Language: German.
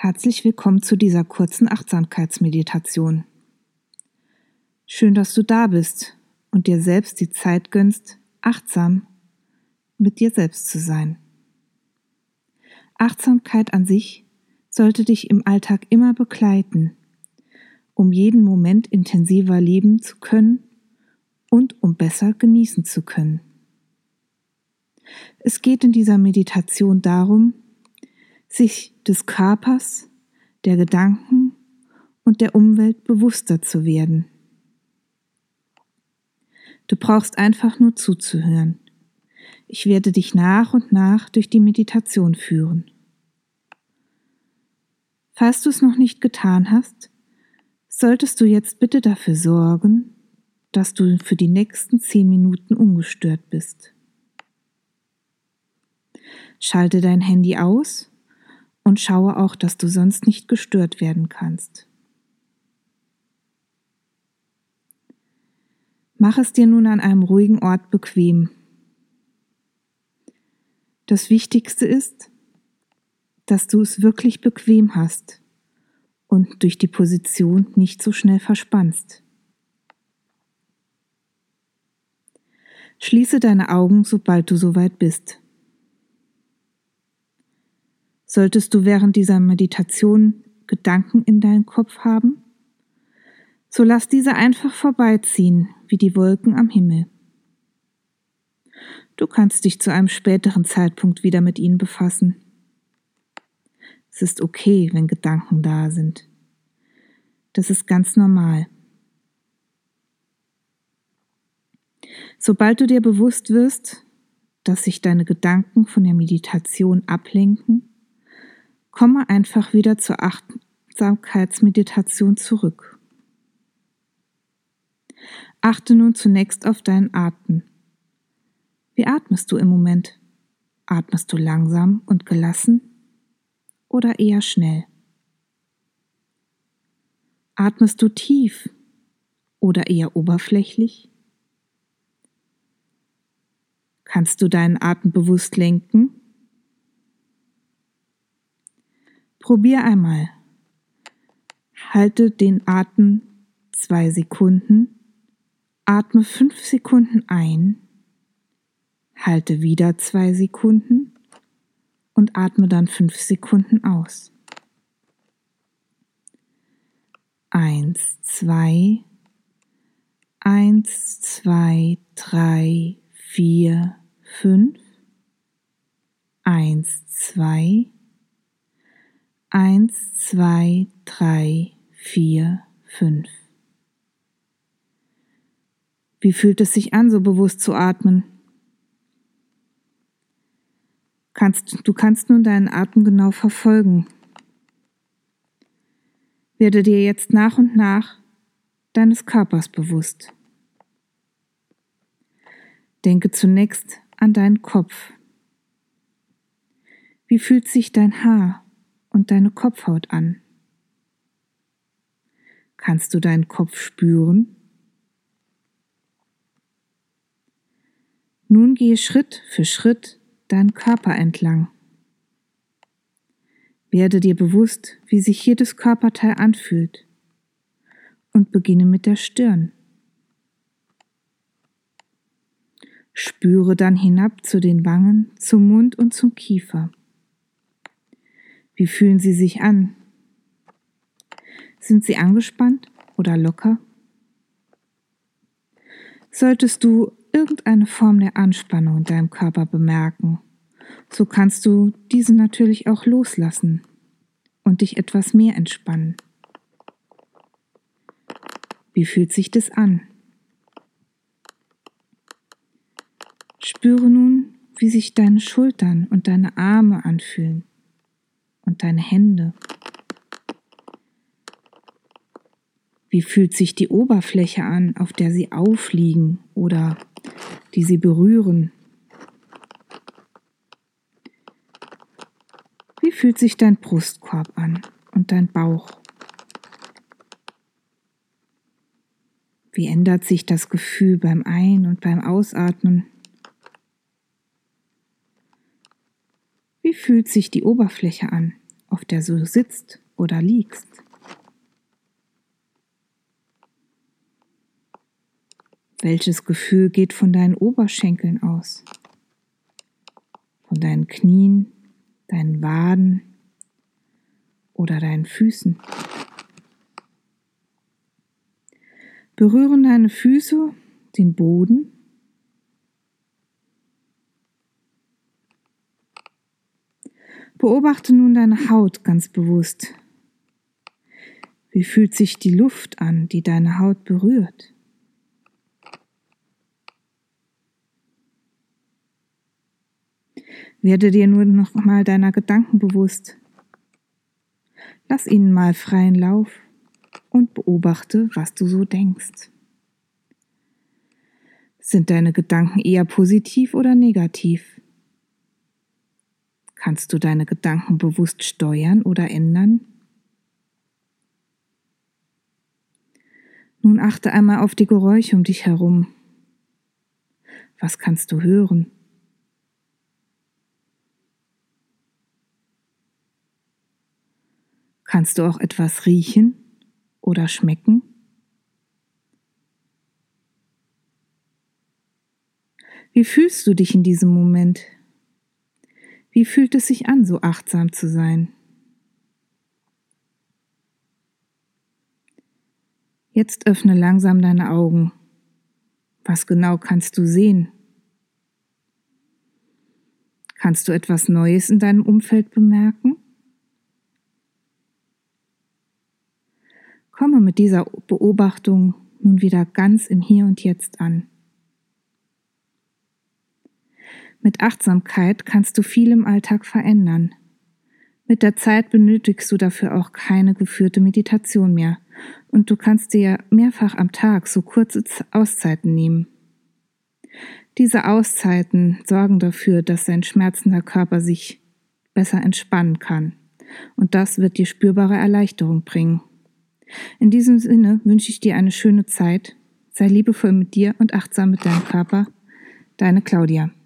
Herzlich willkommen zu dieser kurzen Achtsamkeitsmeditation. Schön, dass du da bist und dir selbst die Zeit gönnst, achtsam mit dir selbst zu sein. Achtsamkeit an sich sollte dich im Alltag immer begleiten, um jeden Moment intensiver leben zu können und um besser genießen zu können. Es geht in dieser Meditation darum, sich des Körpers, der Gedanken und der Umwelt bewusster zu werden. Du brauchst einfach nur zuzuhören. Ich werde dich nach und nach durch die Meditation führen. Falls du es noch nicht getan hast, solltest du jetzt bitte dafür sorgen, dass du für die nächsten 10 Minuten ungestört bist. Schalte dein Handy aus und schaue auch, dass du sonst nicht gestört werden kannst. Mach es dir nun an einem ruhigen Ort bequem. Das Wichtigste ist, dass du es wirklich bequem hast und durch die Position nicht so schnell verspannst. Schließe deine Augen, sobald du soweit bist. Solltest du während dieser Meditation Gedanken in deinen Kopf haben, so lass diese einfach vorbeiziehen, wie die Wolken am Himmel. Du kannst dich zu einem späteren Zeitpunkt wieder mit ihnen befassen. Es ist okay, wenn Gedanken da sind. Das ist ganz normal. Sobald du dir bewusst wirst, dass sich deine Gedanken von der Meditation ablenken, komme einfach wieder zur Achtsamkeitsmeditation zurück. Achte nun zunächst auf deinen Atem. Wie atmest du im Moment? Atmest du langsam und gelassen oder eher schnell? Atmest du tief oder eher oberflächlich? Kannst du deinen Atem bewusst lenken? Probier einmal. Halte den Atem 2 Sekunden, atme 5 Sekunden ein, halte wieder 2 Sekunden und atme dann 5 Sekunden aus. 1, 2, 1, 2, 3, 4, 5, 1, 2, 1, 2, 3, 4, 5. Wie fühlt es sich an, so bewusst zu atmen? Du kannst nun deinen Atem genau verfolgen. Werde dir jetzt nach und nach deines Körpers bewusst. Denke zunächst an deinen Kopf. Wie fühlt sich dein Haar und deine Kopfhaut an? Kannst du deinen Kopf spüren? Nun gehe Schritt für Schritt deinen Körper entlang. Werde dir bewusst, wie sich jedes Körperteil anfühlt und beginne mit der Stirn. Spüre dann hinab zu den Wangen, zum Mund und zum Kiefer. Wie fühlen sie sich an? Sind sie angespannt oder locker? Solltest du irgendeine Form der Anspannung in deinem Körper bemerken, so kannst du diese natürlich auch loslassen und dich etwas mehr entspannen. Wie fühlt sich das an? Spüre nun, wie sich deine Schultern und deine Arme anfühlen und deine Hände. Wie fühlt sich die Oberfläche an, auf der sie aufliegen oder die sie berühren? Wie fühlt sich dein Brustkorb an und dein Bauch? Wie ändert sich das Gefühl beim Ein- und beim Ausatmen? Wie fühlt sich die Oberfläche an, auf der du sitzt oder liegst. Welches Gefühl geht von deinen Oberschenkeln aus? Von deinen Knien, deinen Waden oder deinen Füßen? Berühren deine Füße den Boden? Beobachte nun deine Haut ganz bewusst. Wie fühlt sich die Luft an, die deine Haut berührt? Werde dir nur noch mal deiner Gedanken bewusst. Lass ihnen mal freien Lauf und beobachte, was du so denkst. Sind deine Gedanken eher positiv oder negativ? Kannst du deine Gedanken bewusst steuern oder ändern? Nun achte einmal auf die Geräusche um dich herum. Was kannst du hören? Kannst du auch etwas riechen oder schmecken? Wie fühlst du dich in diesem Moment? Wie fühlt es sich an, so achtsam zu sein? Jetzt öffne langsam deine Augen. Was genau kannst du sehen? Kannst du etwas Neues in deinem Umfeld bemerken? Komme mit dieser Beobachtung nun wieder ganz im Hier und Jetzt an. Mit Achtsamkeit kannst du viel im Alltag verändern. Mit der Zeit benötigst du dafür auch keine geführte Meditation mehr und du kannst dir mehrfach am Tag so kurze Auszeiten nehmen. Diese Auszeiten sorgen dafür, dass dein schmerzender Körper sich besser entspannen kann und das wird dir spürbare Erleichterung bringen. In diesem Sinne wünsche ich dir eine schöne Zeit. Sei liebevoll mit dir und achtsam mit deinem Körper. Deine Claudia.